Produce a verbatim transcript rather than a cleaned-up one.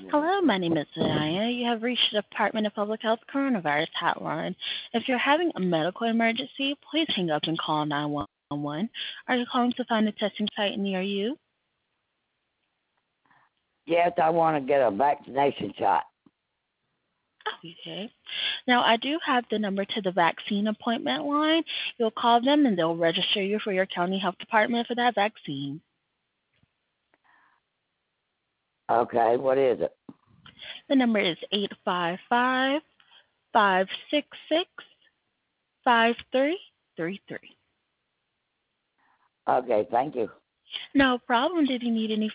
Hello, my name is Anaya. You have reached the Department of Public Health Coronavirus Hotline. If you're having a medical emergency, please hang up and call nine one one. Are you calling to find a testing site near you? Yes, I want to get a vaccination shot. Okay. Now, I do have the number to the vaccine appointment line. You'll call them and they'll register you for your county health department for that vaccine. Okay, what is it? The number is eight five five, five six six, five three three three. Okay, thank you. No problem. Did you need any